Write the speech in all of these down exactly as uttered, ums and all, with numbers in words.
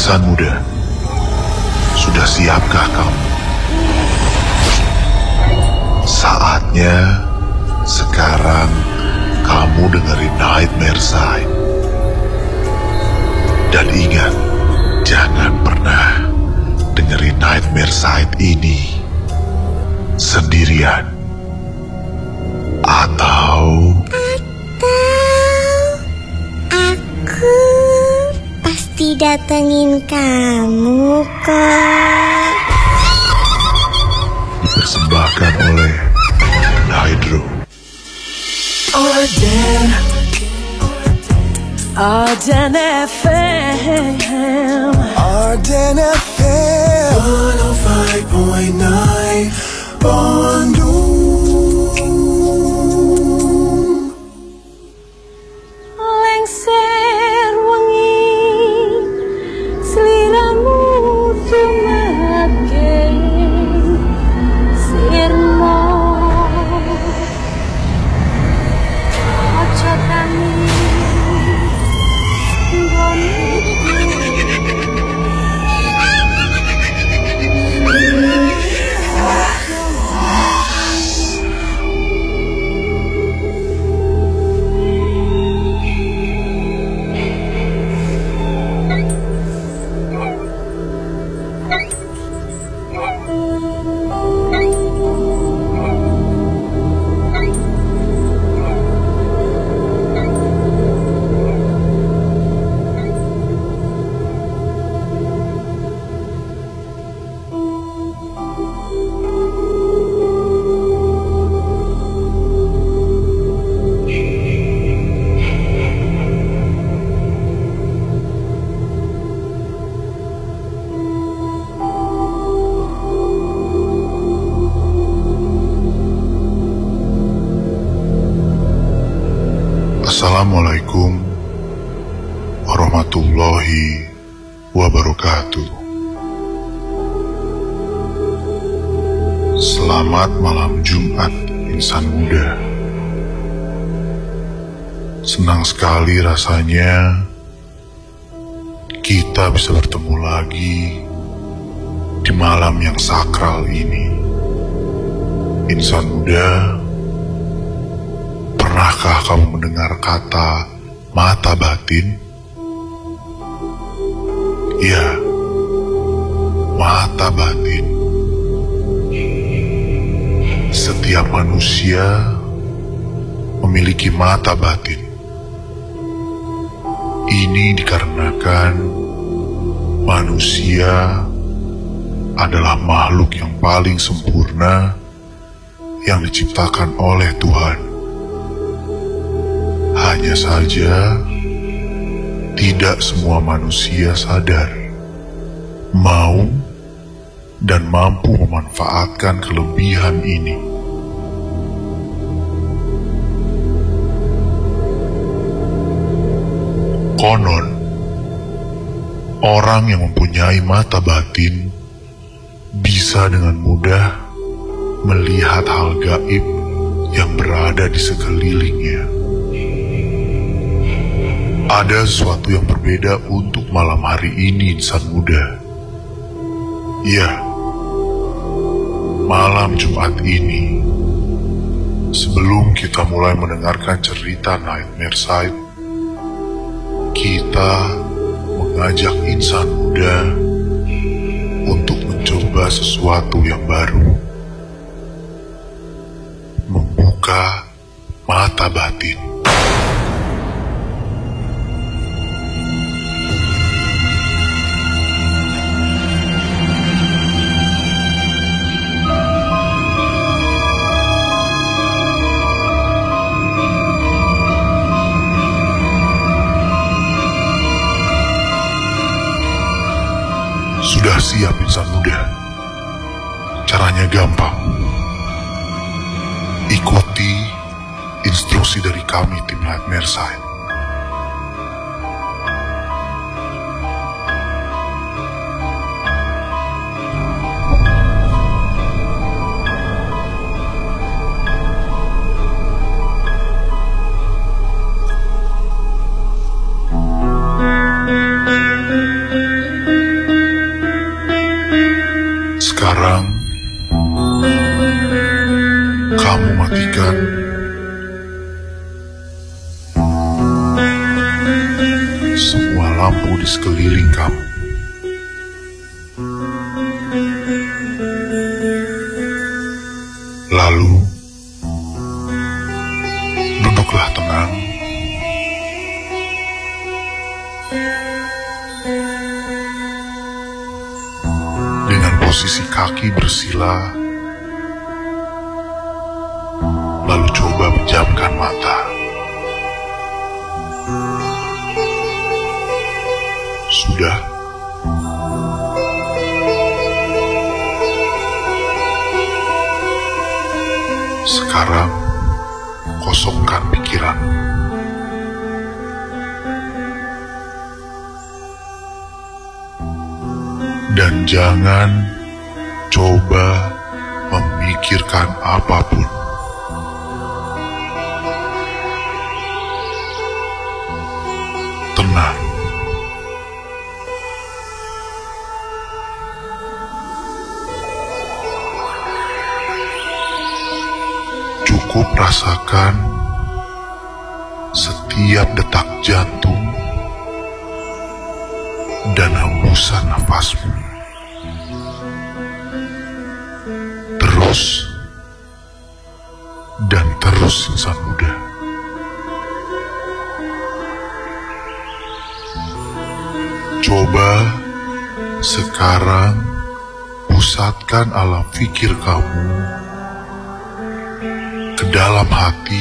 Insan muda, sudah siapkah kamu? Saatnya sekarang kamu dengerin Nightmare Side. Dan ingat, jangan pernah dengerin Nightmare Side ini sendirian. Atau... Aku pasti datengin kamu kok. Dipersembahkan oleh Hydro. Arden, Arden F M, Arden F M one oh five point nine Bandung. lengser wengi sliramu tumake sirmo aja tani Assalamualaikum warahmatullahi wabarakatuh. Selamat malam Jumat, insan muda. Senang sekali rasanya kita bisa bertemu lagi di malam yang sakral ini. Insan muda, pernahkah kamu mendengar kata mata batin? Ya, mata batin. Setiap manusia memiliki mata batin. Ini dikarenakan manusia adalah makhluk yang paling sempurna yang diciptakan oleh Tuhan. Hanya saja, tidak semua manusia sadar, mau, dan mampu memanfaatkan kelebihan ini. Konon, orang yang mempunyai mata batin bisa dengan mudah melihat hal gaib yang berada di sekelilingnya. Ada sesuatu yang berbeda untuk malam hari ini, insan muda. Ya, malam Jumat ini, sebelum kita mulai mendengarkan cerita Nightmare Side, kita mengajak insan muda untuk mencoba sesuatu yang baru. Membuka mata batin. Sudah siap, insan muda? Caranya gampang. Ikuti instruksi dari kami tim Nightmare Side. lampu di sekeliling kamu. Lalu, duduklah tenang. Dengan posisi kaki bersila, lalu coba pejamkan mata. Sudah? Sekarang, kosongkan pikiran. Dan jangan coba memikirkan apapun. Tenang. Cukup rasakan setiap detak jantung dan hembusan nafasmu. Terus dan terus, insan muda. Coba sekarang pusatkan alam pikir kamu ke dalam hati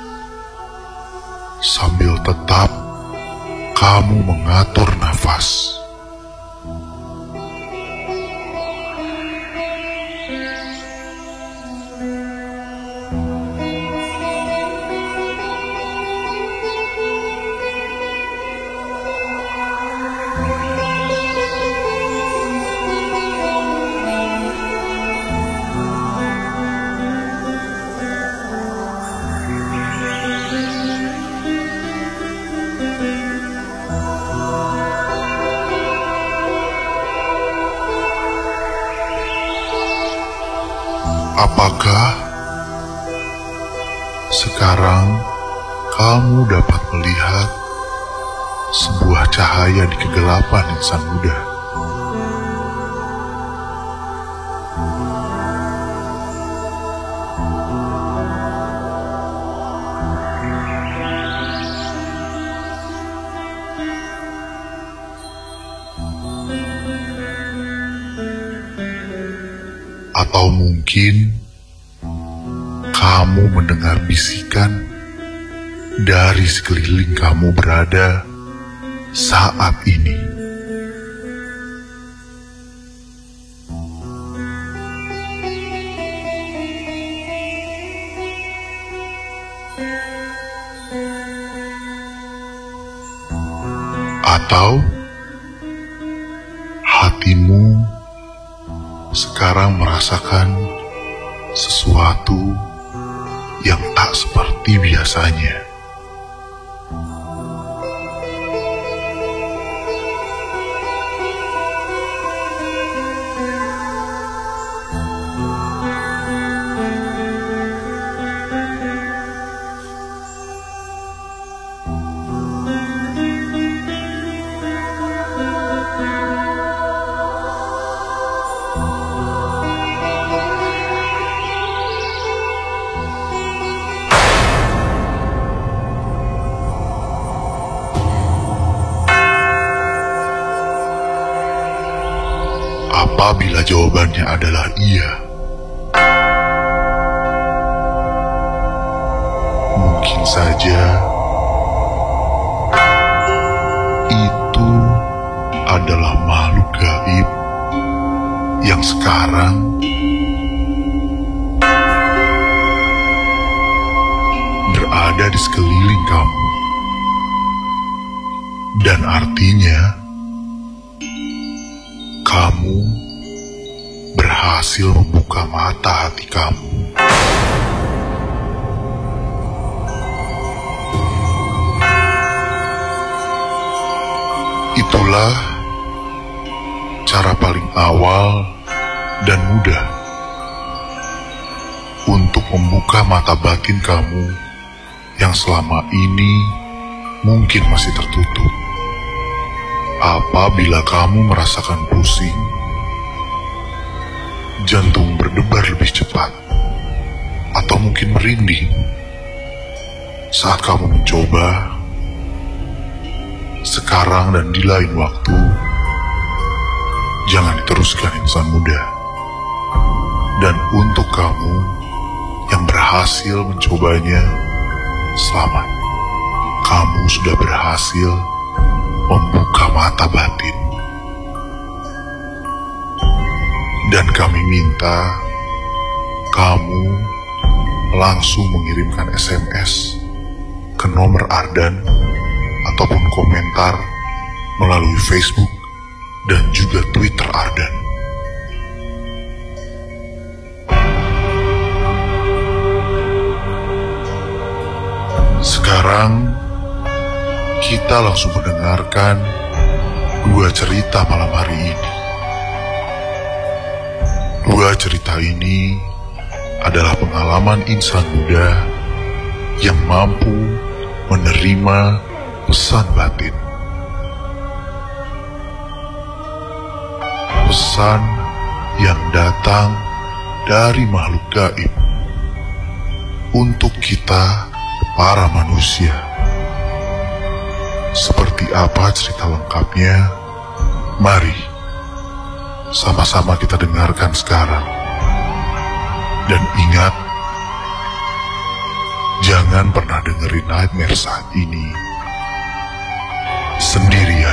sambil tetap kamu mengatur nafas. Apakah sekarang kamu dapat melihat sebuah cahaya di kegelapan, insan muda? Atau mungkin kamu mendengar bisikan dari sekeliling kamu berada saat ini. Atau hatimu sekarang merasakan sesuatu yang tak seperti biasanya. Apabila jawabannya adalah iya, mungkin saja itu adalah makhluk gaib yang sekarang berada di sekeliling kamu. Dan artinya kamu berhasil membuka mata hati kamu. Itulah cara paling awal dan mudah untuk membuka mata batin kamu yang selama ini mungkin masih tertutup. Apabila kamu merasakan pusing, jantung berdebar lebih cepat, atau mungkin merinding saat kamu mencoba, sekarang dan di lain waktu, jangan diteruskan insan muda. Dan untuk kamu yang berhasil mencobanya, selamat. Kamu sudah berhasil membuka mata batin. Dan kami minta kamu langsung mengirimkan S M S ke nomor Ardan ataupun komentar melalui Facebook dan juga Twitter Ardan. Sekarang kita langsung mendengarkan dua cerita malam hari ini. Dua cerita ini adalah pengalaman insan muda yang mampu menerima pesan batin. Pesan yang datang dari makhluk gaib untuk kita para manusia. Seperti apa cerita lengkapnya? Mari sama-sama kita dengarkan sekarang. Dan ingat, jangan pernah dengerin Nightmare saat ini sendirian.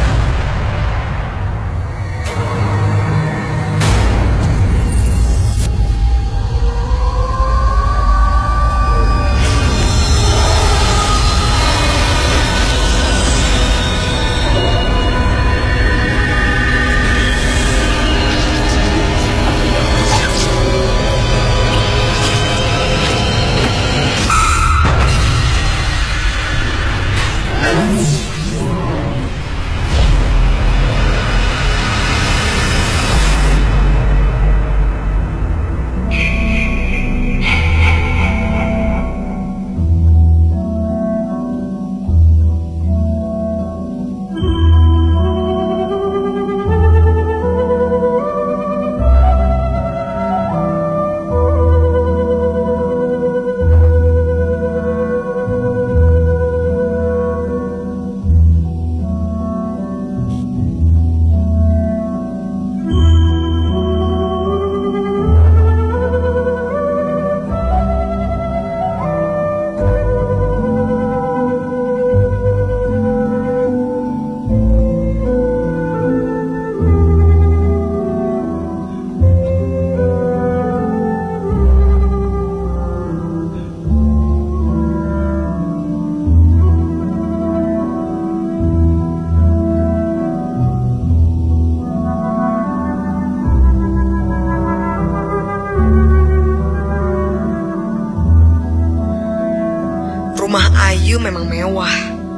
Rumah Ayu memang mewah.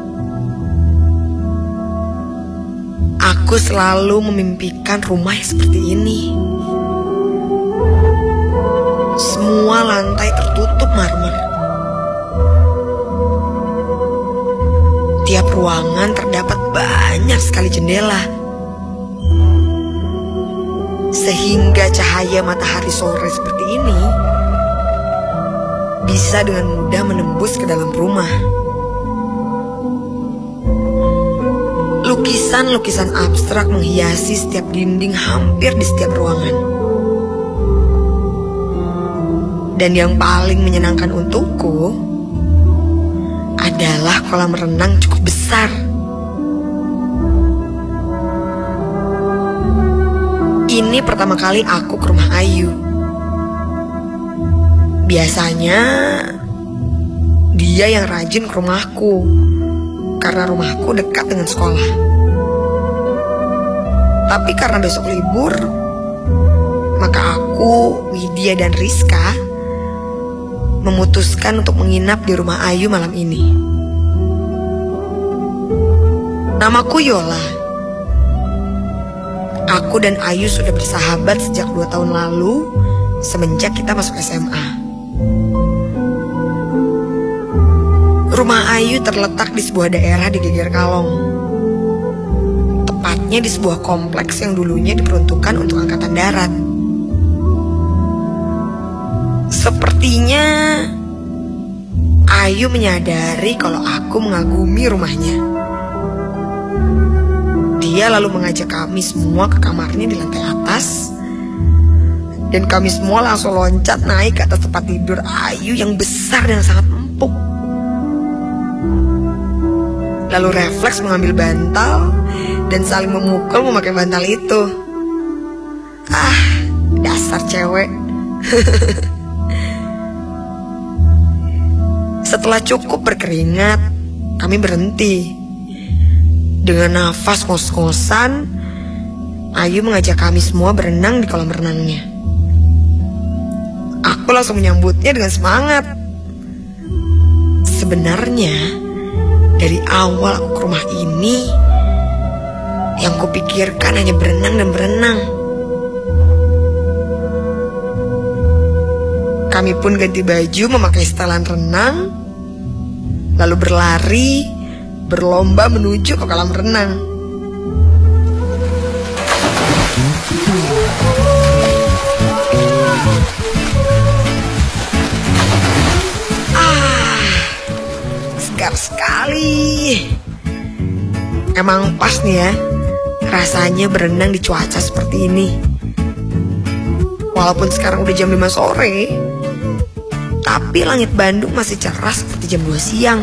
Aku selalu memimpikan rumah yang seperti ini. Semua lantai tertutup marmer. Tiap ruangan terdapat banyak sekali jendela, sehingga cahaya matahari sore seperti ini bisa dengan mudah menembus ke dalam rumah. Lukisan-lukisan abstrak menghiasi setiap dinding hampir di setiap ruangan. Dan yang paling menyenangkan untukku adalah kolam renang cukup besar. Ini pertama kali aku ke rumah Ayu. Biasanya dia yang rajin ke rumahku karena rumahku dekat dengan sekolah. Tapi karena besok libur, maka aku, Widya dan Rizka memutuskan untuk menginap di rumah Ayu malam ini. Namaku Yola. Aku dan Ayu sudah bersahabat sejak dua tahun lalu, semenjak kita masuk S M A. Rumah Ayu terletak di sebuah daerah di Geger Kalong. tepatnya di sebuah kompleks yang dulunya diperuntukkan untuk angkatan darat. Sepertinya Ayu menyadari kalau aku mengagumi rumahnya. Dia lalu mengajak kami semua ke kamarnya di lantai atas, dan kami semua langsung loncat naik ke atas tempat tidur Ayu yang besar dan sangat empuk. Lalu refleks mengambil bantal dan saling memukul memakai bantal itu. Ah, dasar cewek. Setelah cukup berkeringat, kami berhenti. Dengan nafas ngos-ngosan, Ayu mengajak kami semua berenang di kolam renangnya. Aku langsung menyambutnya dengan semangat. Sebenarnya, dari awal aku ke rumah ini, yang kupikirkan hanya berenang dan berenang. Kami pun ganti baju memakai setelan renang, lalu berlari, berlomba menuju ke kolam renang. Ah, segar sekali. Emang pas nih ya, rasanya berenang di cuaca seperti ini. Walaupun sekarang udah jam lima sore, tapi langit Bandung masih cerah seperti jam dua siang.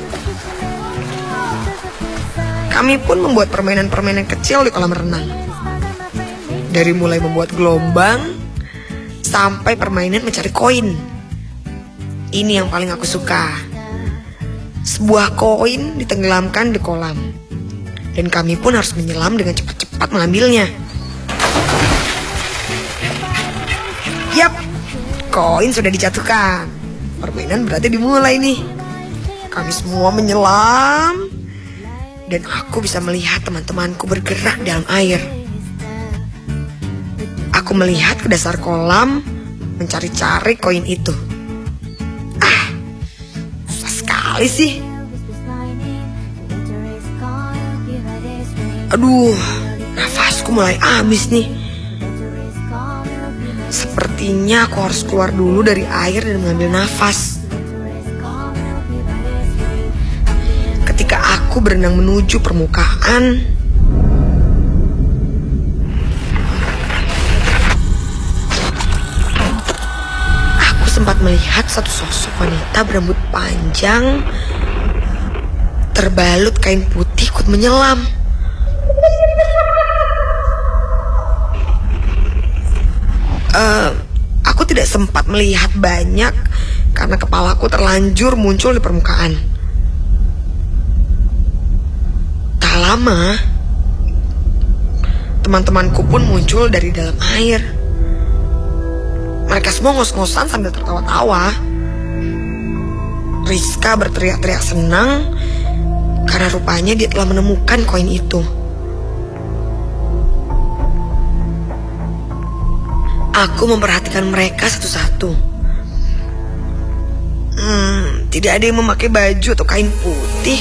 Kami pun membuat permainan-permainan kecil di kolam renang. Dari mulai membuat gelombang sampai permainan mencari koin. Ini yang paling aku suka. Sebuah koin ditenggelamkan di kolam, dan kami pun harus menyelam dengan cepat-cepat mengambilnya. Yap, koin sudah dijatuhkan. Permainan berarti dimulai nih. Kami semua menyelam, dan aku bisa melihat teman-temanku bergerak dalam air. Aku melihat ke dasar kolam, mencari-cari koin itu. Ah, susah sekali sih. Aduh, nafasku mulai habis nih. Sepertinya aku harus keluar dulu dari air dan mengambil nafas. Ketika aku berenang menuju permukaan, aku sempat melihat satu sosok wanita berambut panjang, terbalut kain putih ikut menyelam. Uh, aku tidak sempat melihat banyak karena kepalaku terlanjur muncul di permukaan. Tak lama, teman-temanku pun muncul dari dalam air. Mereka semua ngos-ngosan sambil tertawa-tawa. Rizka berteriak-teriak senang karena rupanya dia telah menemukan koin itu. Aku memperhatikan mereka satu-satu. Hmm, tidak ada yang memakai baju atau kain putih.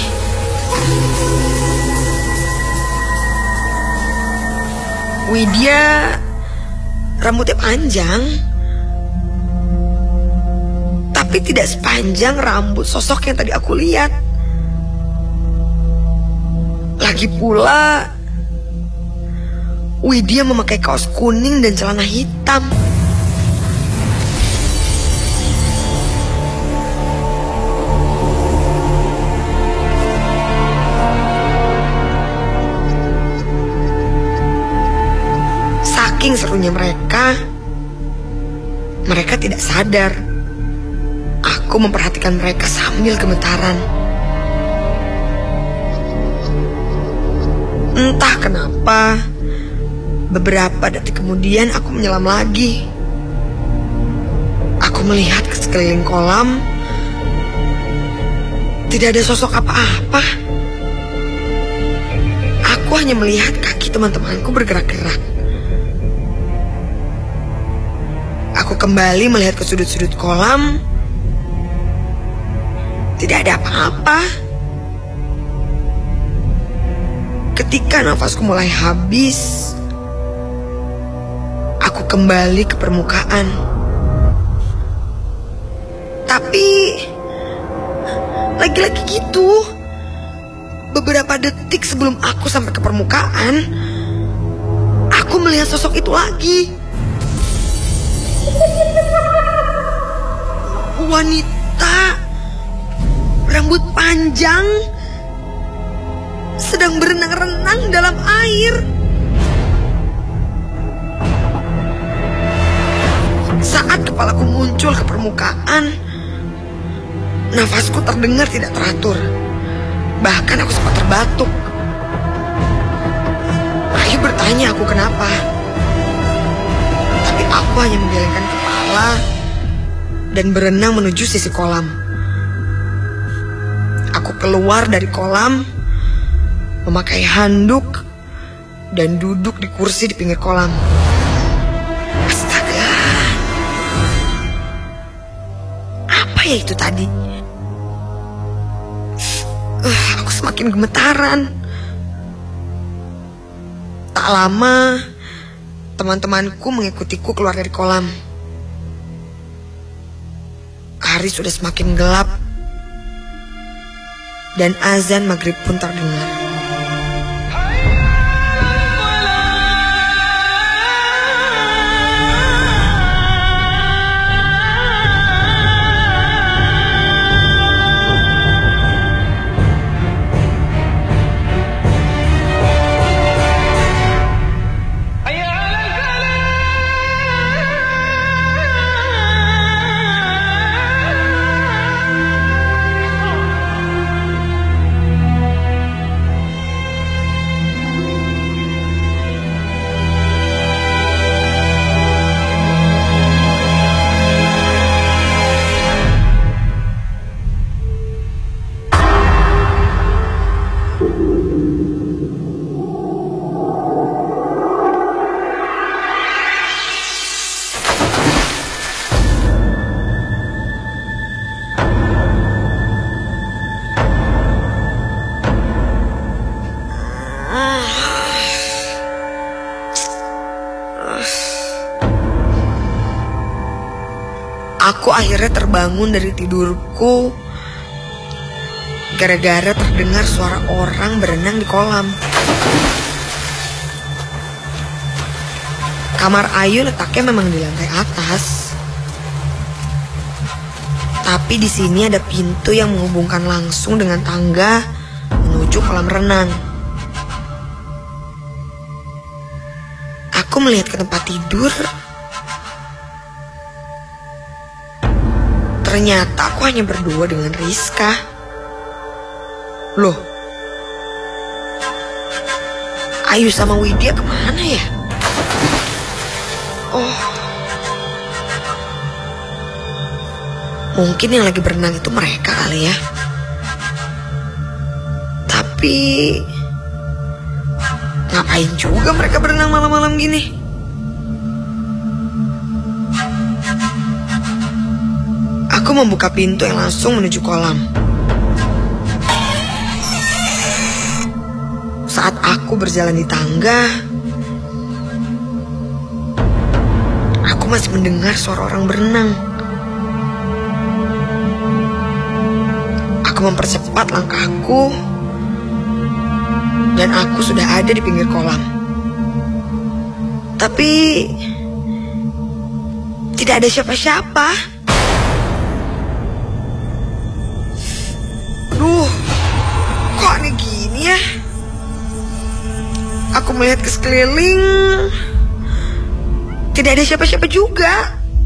Widya rambutnya panjang, tapi tidak sepanjang rambut sosok yang tadi aku lihat. Lagi pula, Widya memakai kaos kuning dan celana hitam. Saking serunya mereka, mereka tidak sadar. Aku memperhatikan mereka sambil gemetaran. Entah kenapa, beberapa detik kemudian aku menyelam lagi. Aku melihat ke sekeliling kolam. Tidak ada sosok apa-apa. Aku hanya melihat kaki teman-temanku bergerak-gerak. Aku kembali melihat ke sudut-sudut kolam. Tidak ada apa-apa. Ketika nafasku mulai habis, aku kembali ke permukaan. Tapi lagi-lagi gitu, beberapa detik sebelum aku sampai ke permukaan, aku melihat sosok itu lagi. Wanita rambut panjang sedang berenang-renang dalam air. Saat kepalaku muncul ke permukaan, nafasku terdengar tidak teratur. Bahkan aku sempat terbatuk. Ayu bertanya aku kenapa. Tapi aku hanya menggelengkan kepala dan berenang menuju sisi kolam. Aku keluar dari kolam, memakai handuk, dan duduk di kursi di pinggir kolam. Astaga. Apa ya itu tadi? Uh, aku semakin gemetaran. Tak lama, teman-temanku mengikutiku keluar dari kolam. Hari sudah semakin gelap, dan azan maghrib pun terdengar. Aku akhirnya terbangun dari tidurku gara-gara terdengar suara orang berenang di kolam. Kamar Ayu letaknya memang di lantai atas, tapi di sini ada pintu yang menghubungkan langsung dengan tangga menuju kolam renang. Aku melihat ke tempat tidur. Ternyata aku hanya berdua dengan Rizka. Loh, Ayu sama Widya kemana ya? Oh, mungkin yang lagi berenang itu mereka kali ya. Tapi ngapain juga mereka berenang malam-malam gini? Aku membuka pintu yang langsung menuju kolam. Saat aku berjalan di tangga, aku masih mendengar suara orang berenang. Aku mempercepat langkahku, dan aku sudah ada di pinggir kolam. Tapi tidak ada siapa-siapa. Duh, kok aneh gini ya? Aku melihat ke sekeliling, tidak ada siapa-siapa juga.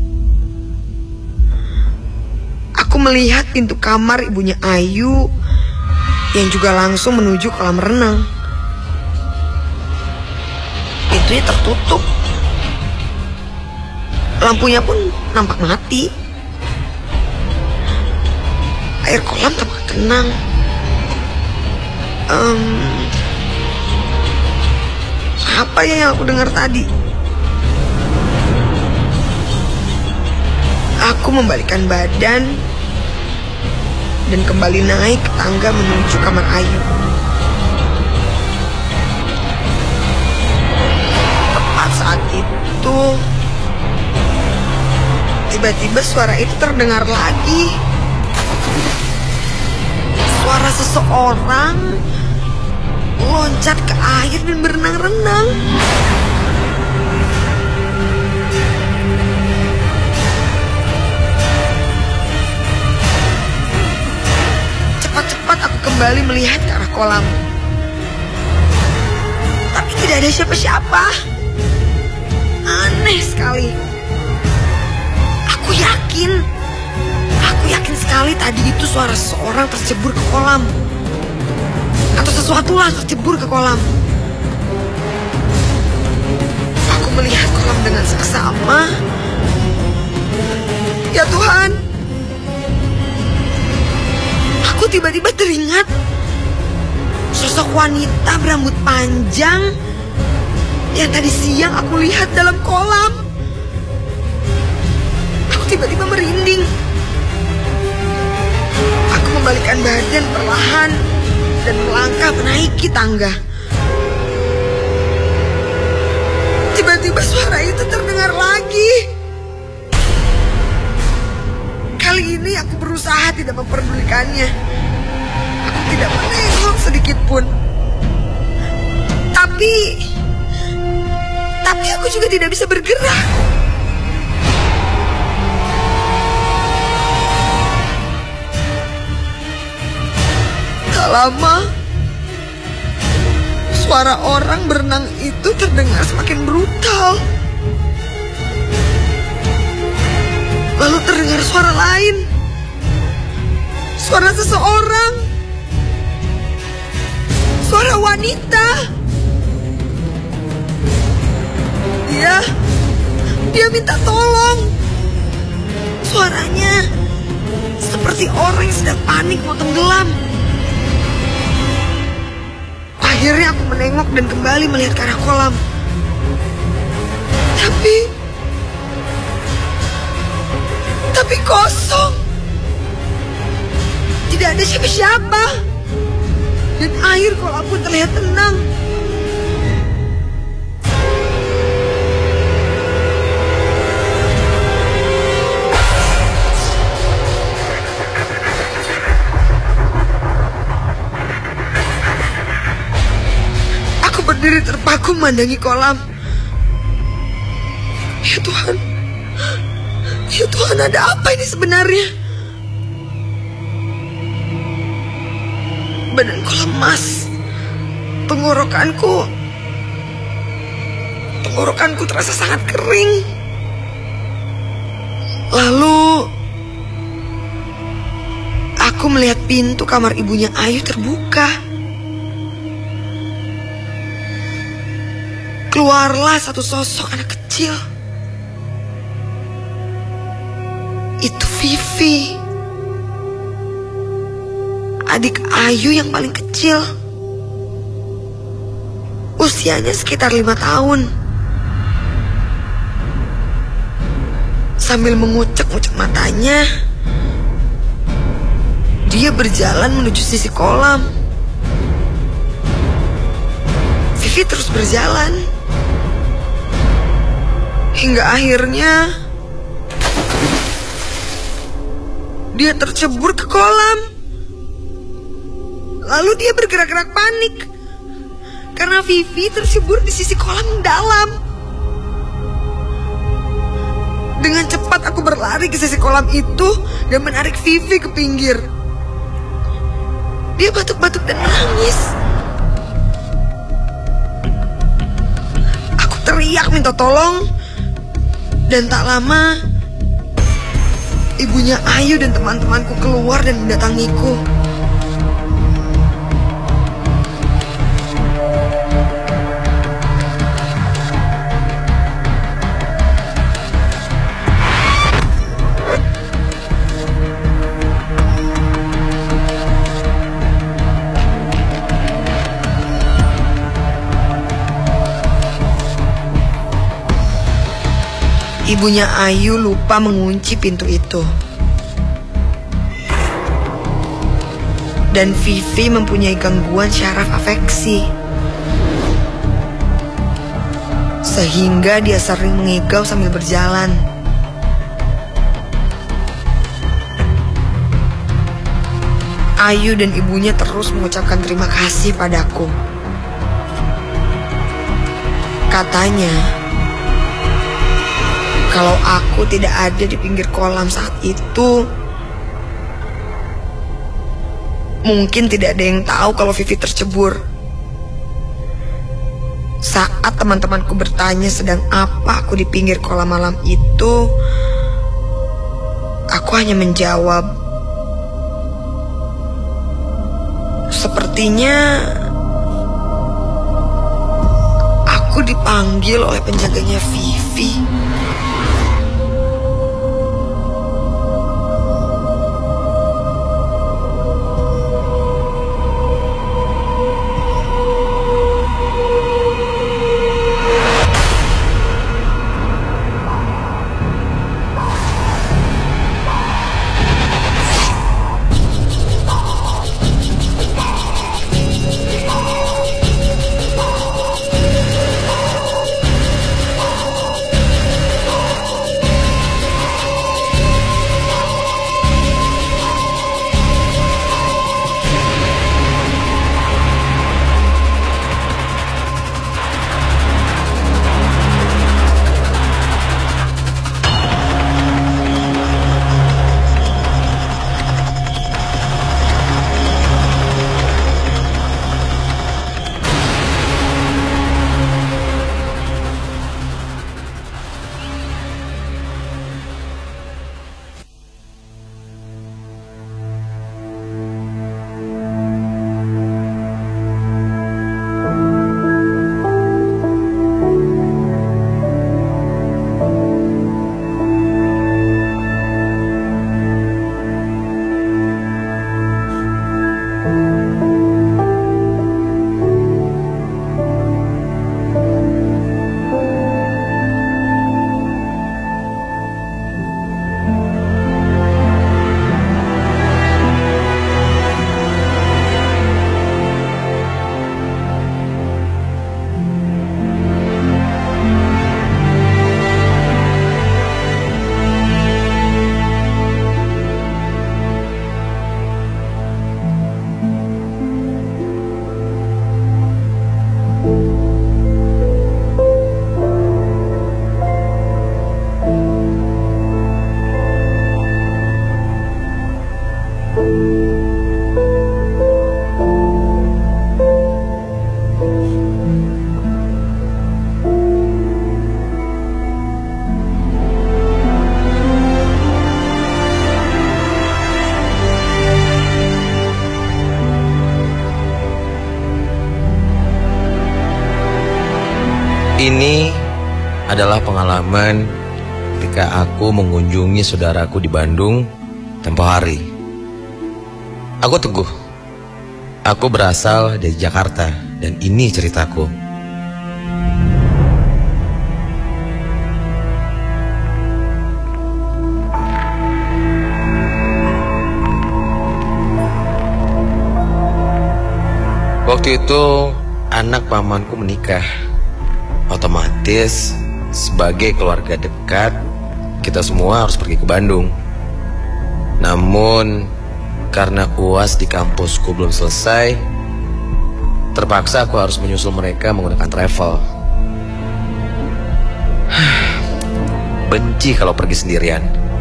Aku melihat pintu kamar ibunya Ayu yang juga langsung menuju kolam renang. Pintunya tertutup. Lampunya pun nampak mati. Air kolam tampak tenang. Um, apa ya yang aku dengar tadi? Aku membalikkan badan dan kembali naik ke tangga menuju kamar Ayu. Saat itu tiba-tiba suara itu terdengar lagi. Suara seseorang loncat ke air dan berenang-renang. Cepat-cepat aku kembali melihat ke arah kolam. Tapi tidak ada siapa-siapa. Aneh sekali. Aku yakin, aku yakin sekali tadi itu suara seseorang tercebur ke kolam. Atau sesuatu lah tercebur ke kolam. Aku melihat kolam dengan seksama. Ya Tuhan, aku tiba-tiba teringat sosok wanita berambut panjang yang tadi siang aku lihat dalam kolam. Aku tiba-tiba merinding. Aku membalikkan badan perlahan dan melangkah menaiki tangga. Tiba-tiba suara itu terdengar lagi. Kali ini aku berusaha tidak memperdulikannya. Aku tidak menengok sedikit pun. Tapi, tapi aku juga tidak bisa bergerak. Tak lama, suara orang berenang itu terdengar semakin brutal. Lalu terdengar suara lain. Suara seseorang. Suara wanita. Dia, dia minta tolong. Suaranya seperti orang yang sedang panik mau tenggelam. Akhirnya aku menengok dan kembali melihat ke arah kolam. Tapi, tapi kosong. Tidak ada siapa-siapa. Dan air kolam pun terlihat tenang. Aku berdiri terpaku memandangi kolam. Ya Tuhan, ya Tuhan, ada apa ini sebenarnya? Badanku lemas. Tenggorokanku Tenggorokanku terasa sangat kering. Lalu aku melihat pintu kamar ibunya Ayu terbuka. Keluarlah satu sosok anak kecil. Itu Vivi, adik Ayu yang paling kecil. Usianya sekitar lima tahun. Sambil mengucek-ngucek matanya, dia berjalan menuju sisi kolam. Vivi terus berjalan hingga akhirnya dia tercebur ke kolam. Lalu dia bergerak-gerak panik karena Vivi tercebur di sisi kolam yang dalam. Dengan cepat aku berlari ke sisi kolam itu dan menarik Vivi ke pinggir. Dia batuk-batuk dan menangis. Aku teriak minta tolong. Dan tak lama, ibunya Ayu dan teman-temanku keluar dan mendatangiku. Ibunya Ayu lupa mengunci pintu itu. Dan Vivi mempunyai gangguan syaraf afeksi. sehingga dia sering mengigau sambil berjalan. Ayu dan ibunya terus mengucapkan terima kasih padaku. Katanya, kalau aku tidak ada di pinggir kolam saat itu, mungkin tidak ada yang tahu kalau Vivi tercebur. Saat teman-temanku bertanya sedang apa aku di pinggir kolam malam itu, aku hanya menjawab, sepertinya aku dipanggil oleh penjaganya Vivi. Ini adalah pengalaman ketika aku mengunjungi saudaraku di Bandung tempo hari. Aku Teguh. Aku berasal dari Jakarta dan ini ceritaku. Waktu itu anak pamanku menikah. Otomatis sebagai keluarga dekat, kita semua harus pergi ke Bandung. Namun karena U A S di kampusku belum selesai, terpaksa aku harus menyusul mereka menggunakan travel. Benci kalau pergi sendirian.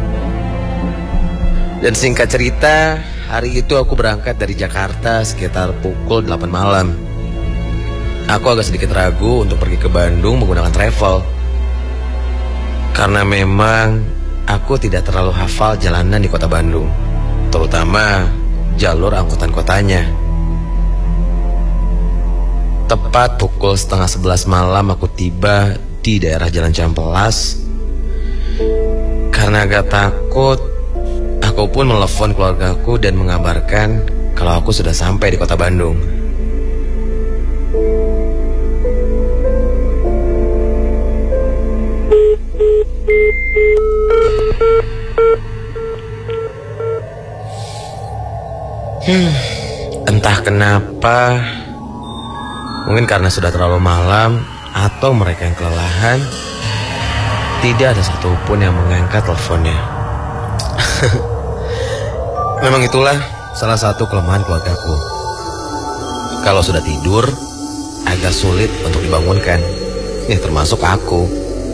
Dan singkat cerita, hari itu aku berangkat dari Jakarta sekitar pukul delapan malam. Aku agak sedikit ragu untuk pergi ke Bandung menggunakan travel, karena memang aku tidak terlalu hafal jalanan di kota Bandung, terutama jalur angkutan kotanya. Tepat pukul setengah sebelas malam aku tiba di daerah Jalan Cihampelas. Karena agak takut, aku pun menelepon keluargaku dan mengabarkan kalau aku sudah sampai di kota Bandung. Hmm, entah kenapa, mungkin karena sudah terlalu malam, atau mereka yang kelelahan, tidak ada satupun yang mengangkat teleponnya. Memang itulah salah satu kelemahan keluargaku. Kalau sudah tidur, agak sulit untuk dibangunkan. Ya, termasuk aku.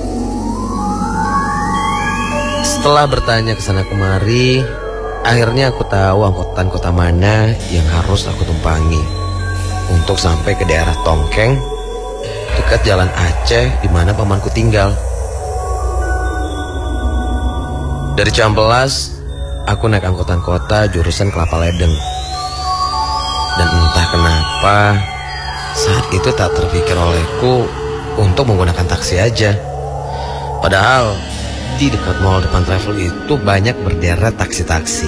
Setelah bertanya ke sana kemari, akhirnya aku tahu angkutan kota mana yang harus aku tumpangi untuk sampai ke daerah Tongkeng, dekat Jalan Aceh di mana pamanku tinggal. Dari Cihampelas, aku naik angkutan kota jurusan Kelapa Ledeng. Dan entah kenapa, saat itu tak terpikir olehku untuk menggunakan taksi aja. Padahal di dekat mall depan travel itu banyak berderet taksi-taksi.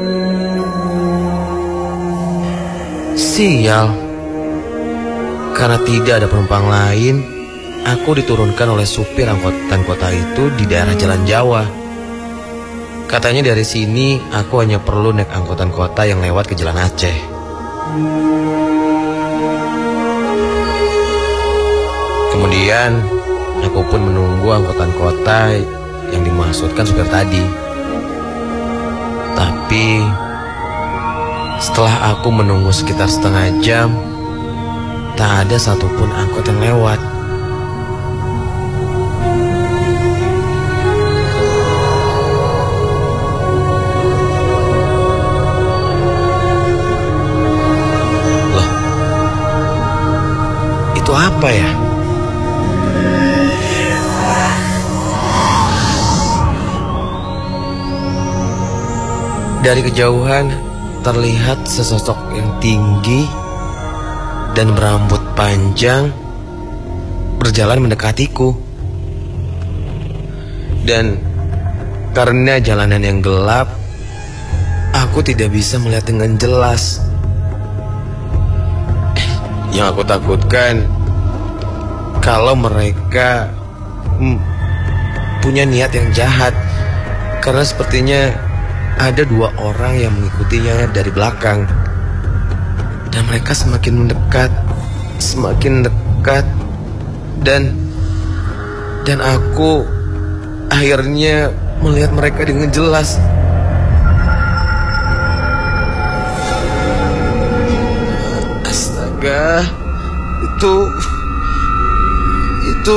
Sial, karena tidak ada penumpang lain, aku diturunkan oleh supir angkutan kota itu di daerah Jalan Jawa. Katanya dari sini aku hanya perlu naik angkutan kota yang lewat ke Jalan Aceh. Kemudian aku pun menunggu angkutan kota yang dimaksudkan supir tadi. Tapi setelah aku menunggu sekitar setengah jam, tak ada satupun angkot yang lewat. Loh, itu apa ya? Dari kejauhan terlihat sesosok yang tinggi dan berambut panjang berjalan mendekatiku. Dan karena jalanan yang gelap, aku tidak bisa melihat dengan jelas. Yang aku takutkan kalau mereka hmm, punya niat yang jahat, karena sepertinya ada dua orang yang mengikutinya dari belakang. Dan mereka semakin mendekat, semakin dekat. Dan Dan aku akhirnya melihat mereka dengan jelas. Astaga, Itu Itu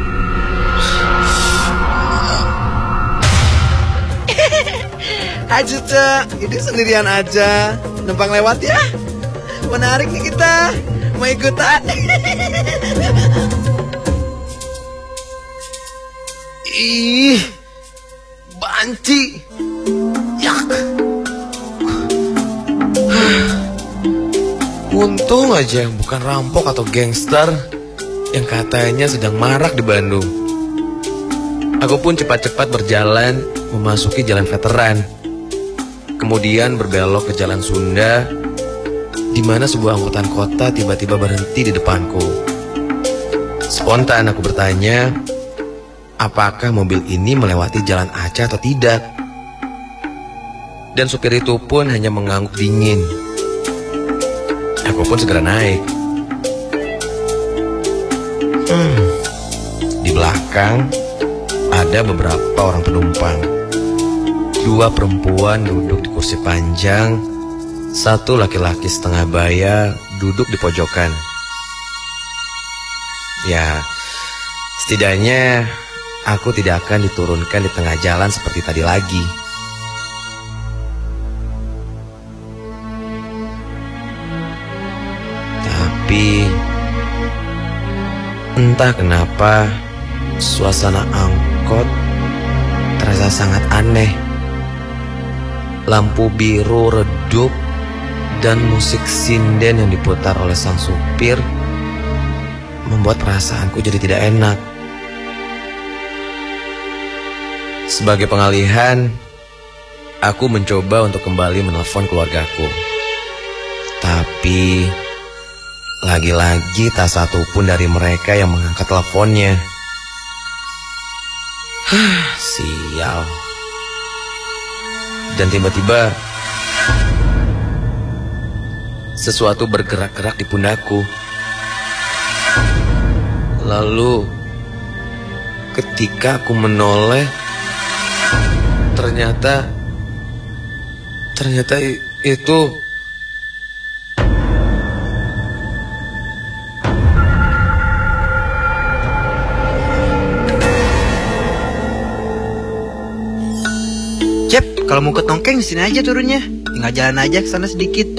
Aja Cek, ini sendirian aja. Numpang lewat ya. Menarik nih kita. Mau ikutan? Ih, banci. Yak. Untung aja bukan rampok atau gangster yang katanya sedang marak di Bandung. Aku pun cepat-cepat berjalan memasuki jalan veteran. Kemudian berbelok ke Jalan Sunda, di mana sebuah angkutan kota tiba-tiba berhenti di depanku. Spontan aku bertanya, apakah mobil ini melewati Jalan Aceh atau tidak? Dan supir itu pun hanya mengangguk dingin. Aku pun segera naik. Hmm, di belakang ada beberapa orang penumpang. Dua perempuan duduk di kursi panjang, satu laki-laki setengah baya duduk di pojokan. Ya, setidaknya aku tidak akan diturunkan di tengah jalan seperti tadi lagi. Tapi entah kenapa suasana angkot terasa sangat aneh. Lampu biru redup dan musik sinden yang diputar oleh sang supir membuat perasaanku jadi tidak enak. Sebagai pengalihan, aku mencoba untuk kembali menelpon keluargaku. Tapi lagi-lagi tak satu pun dari mereka yang mengangkat teleponnya. Sial. Dan tiba-tiba sesuatu bergerak-gerak di pundakku. Lalu ketika aku menoleh, ternyata ternyata itu Cep, kalau mau ke Tongkeng sini aja turunnya. Tinggal jalan aja ke sana sedikit.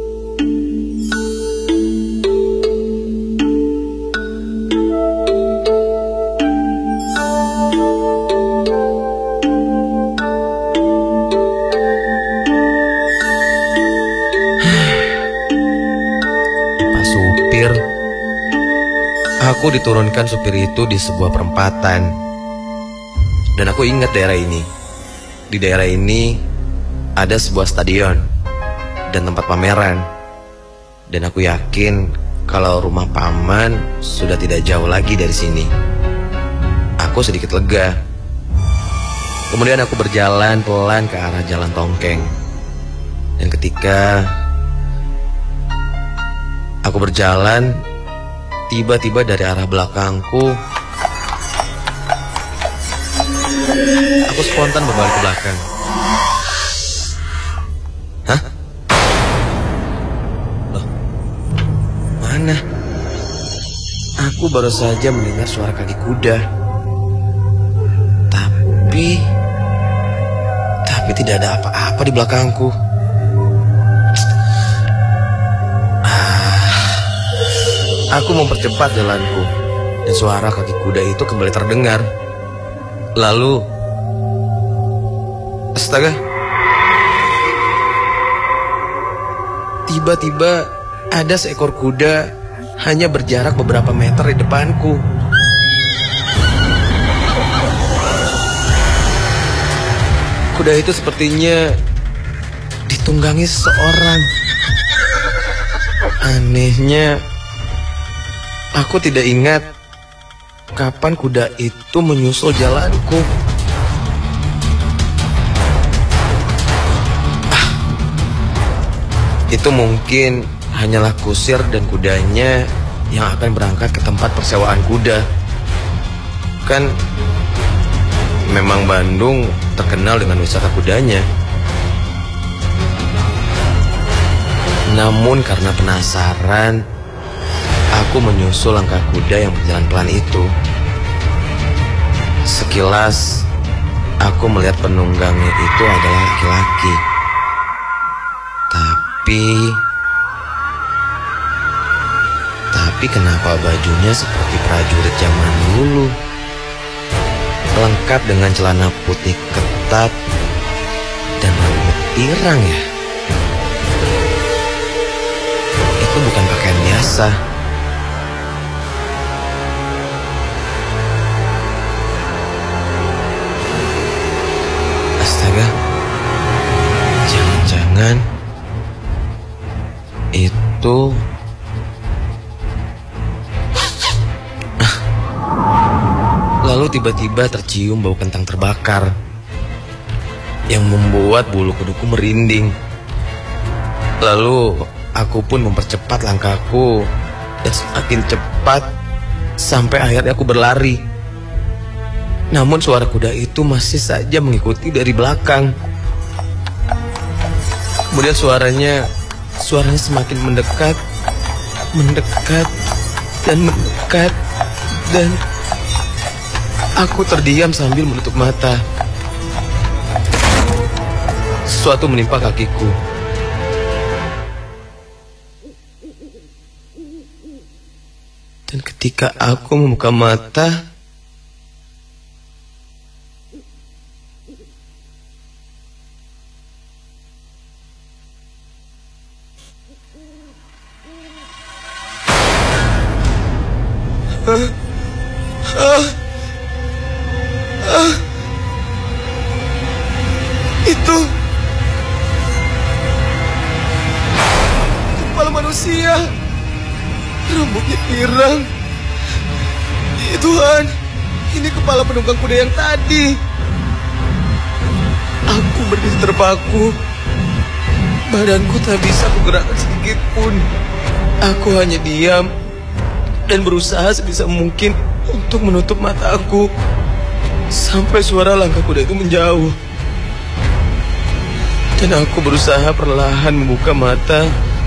Pak supir, aku diturunkan supir itu di sebuah perempatan. Dan aku ingat daerah ini. Di daerah ini ada sebuah stadion dan tempat pameran. Dan aku yakin kalau rumah paman sudah tidak jauh lagi dari sini. Aku sedikit lega. Kemudian aku berjalan pelan ke arah jalan Tongkeng. Dan ketika aku berjalan, tiba-tiba dari arah belakangku aku spontan berbalik ke belakang. Hah? Loh, mana? Aku baru saja mendengar suara kaki kuda. Tapi Tapi tidak ada apa-apa di belakangku. ah, Aku mempercepat jalanku. Dan suara kaki kuda itu kembali terdengar. Lalu, astaga, tiba-tiba ada seekor kuda hanya berjarak beberapa meter di depanku. Kuda itu sepertinya ditunggangi seseorang. Anehnya, aku tidak ingat kapan kuda itu menyusul jalanku. Ah, itu mungkin hanyalah kusir dan kudanya yang akan berangkat ke tempat persewaan kuda. Kan memang Bandung terkenal dengan wisata kudanya. Namun karena penasaran, aku menyusul langkah kuda yang berjalan pelan itu. Sekilas, aku melihat penunggangnya itu adalah laki-laki. Tapi... Tapi kenapa bajunya seperti prajurit zaman dulu? Lengkap dengan celana putih ketat dan rambut pirang ya? Itu bukan pakaian biasa. Astaga, jangan-jangan itu... Ah. Lalu tiba-tiba tercium bau kentang terbakar yang membuat bulu kuduku merinding. Lalu aku pun mempercepat langkahku dan semakin cepat sampai akhirnya aku berlari. Namun suara kuda itu masih saja mengikuti dari belakang. Kemudian suaranya, suaranya semakin mendekat, mendekat, dan mendekat. Dan aku terdiam sambil menutup mata. Sesuatu menimpa kakiku. Dan ketika aku membuka mata, Ah, ah, ah, itu kepala manusia, rambutnya pirang. Ya Tuhan, ini kepala penunggang kuda yang tadi. Aku berdiri terpaku, badanku tak bisa kugerakkan sedikit pun. Aku hanya diam dan berusaha sebisa mungkin untuk menutup mataku sampai suara langkah kuda itu menjauh. Dan aku berusaha perlahan membuka mata.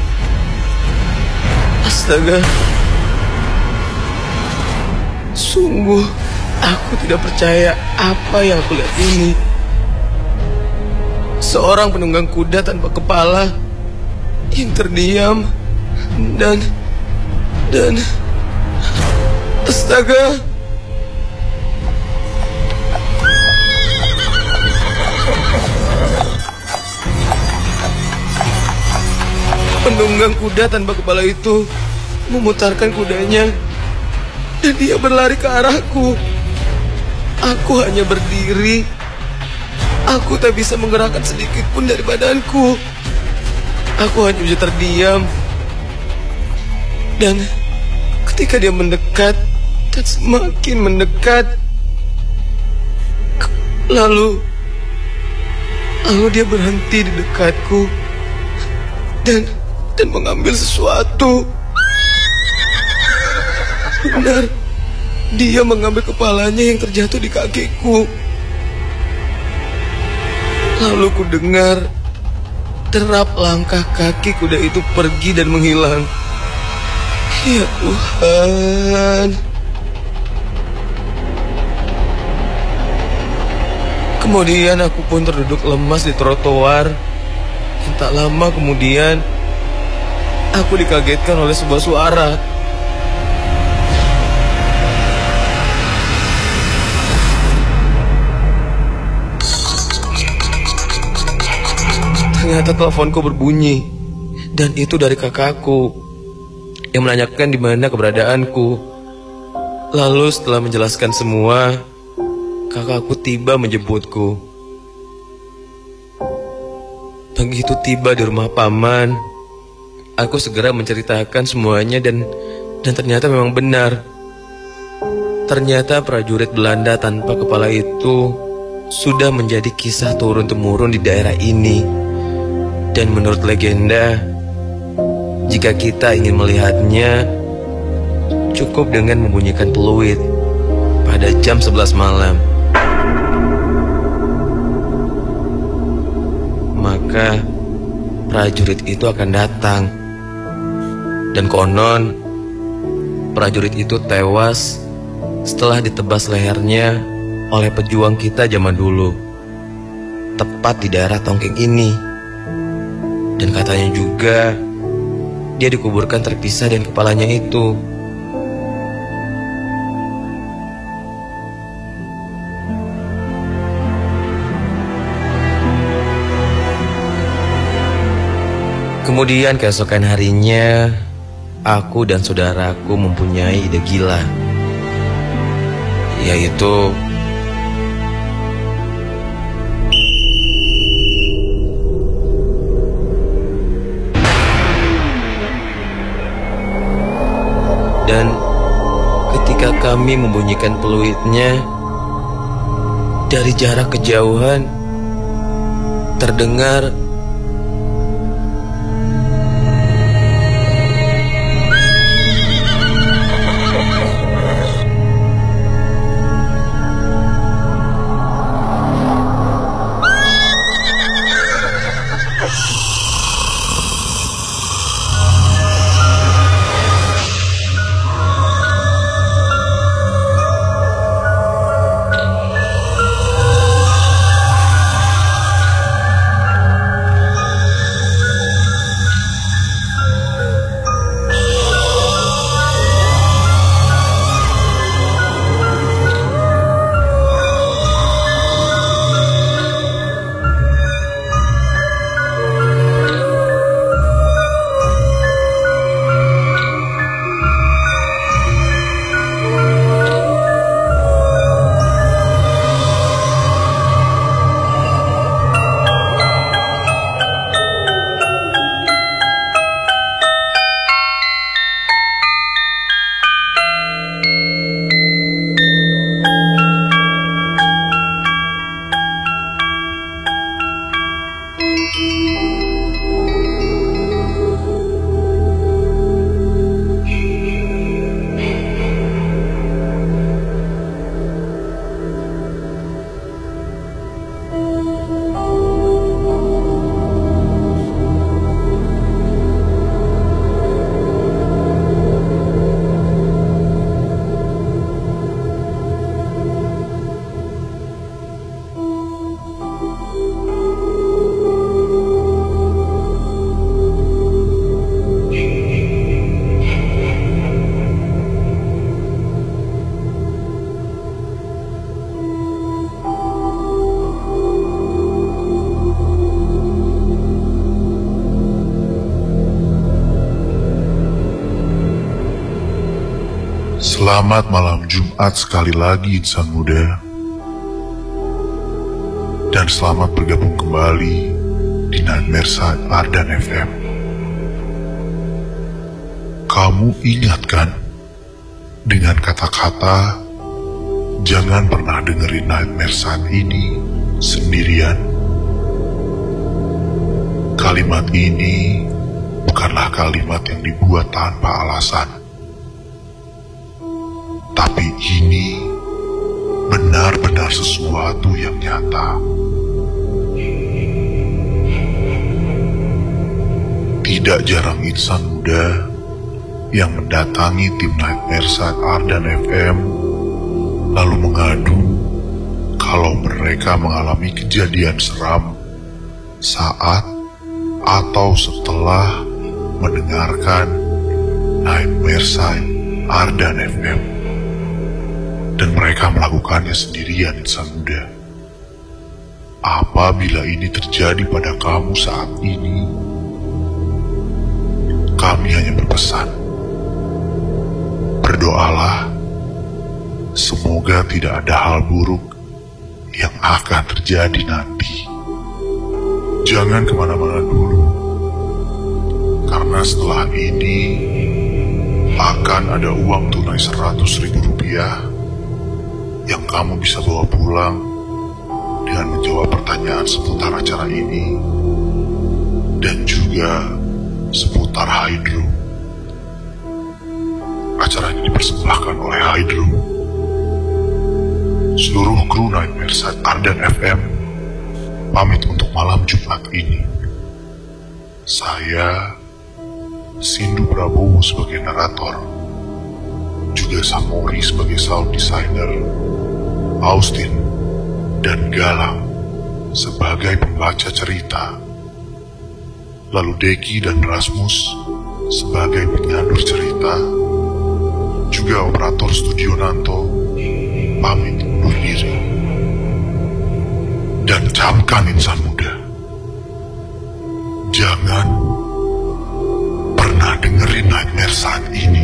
Astaga, sungguh aku tidak percaya apa yang aku lihat ini. Seorang penunggang kuda tanpa kepala yang terdiam dan dan astaga. Penunggang kuda tanpa kepala itu memutarkan kudanya dan dia berlari ke arahku. Aku hanya berdiri. Aku tak bisa menggerakkan sedikit pun dari badanku. Aku hanya bisa terdiam. Dan ketika dia mendekat dan semakin mendekat, lalu lalu dia berhenti di dekatku dan dan mengambil sesuatu. Benar, dia mengambil kepalanya yang terjatuh di kakiku. Lalu ku dengar derap langkah kaki kuda itu pergi dan menghilang. Ya Tuhan. Kemudian aku pun terduduk lemas di trotoar. Dan tak lama kemudian aku dikagetkan oleh sebuah suara. Ternyata teleponku berbunyi, dan itu dari kakakku yang menanyakan di mana keberadaanku. Lalu setelah menjelaskan semua, kakakku tiba menjemputku. Begitu tiba di rumah paman, aku segera menceritakan semuanya dan dan ternyata memang benar. Ternyata prajurit Belanda tanpa kepala itu sudah menjadi kisah turun-temurun di daerah ini. Dan menurut legenda, jika kita ingin melihatnya, cukup dengan membunyikan peluit pada jam sebelas malam. Maka prajurit itu akan datang. Dan konon prajurit itu tewas setelah ditebas lehernya oleh pejuang kita zaman dulu, tepat di daerah Tongkeng ini. Dan katanya juga dia dikuburkan terpisah dan kepalanya itu. Kemudian keesokan harinya, aku dan saudaraku mempunyai ide gila, yaitu dan ketika kami membunyikan peluitnya, dari jarak kejauhan terdengar Selamat malam Jumat sekali lagi insan muda. Dan selamat bergabung kembali di Nightmare Side Ardan F M. Kamu ingat kan? Dengan kata-kata, jangan pernah dengerin Nightmare Side ini sendirian. Kalimat ini bukanlah kalimat yang dibuat tanpa alasan. Tapi ini benar-benar sesuatu yang nyata. Tidak jarang insan muda yang mendatangi tim Nightmare Side Ardan F M lalu mengadu kalau mereka mengalami kejadian seram saat atau setelah mendengarkan Nightmare Side Ardan F M. Dan mereka melakukannya sendirian insan muda. Apabila ini terjadi pada kamu saat ini, kami hanya berpesan, berdoalah, semoga tidak ada hal buruk yang akan terjadi nanti. Jangan kemana-mana dulu, karena setelah ini akan ada uang tunai seratus ribu rupiah yang kamu bisa bawa pulang dengan menjawab pertanyaan seputar acara ini dan juga seputar Hydro. Acara ini dipersembahkan oleh Hydro. Seluruh kru Nightmare Side Ardan F M pamit untuk malam Jumat ini. Saya Sindu Prabowo sebagai narator, juga Samori sebagai sound designer, Austin dan Galang sebagai pembaca cerita, lalu Deki dan Rasmus sebagai penyandur cerita, juga operator studio Nanto pamit undur diri. Dan camkan insan muda, jangan pernah dengerin Nightmare Side ini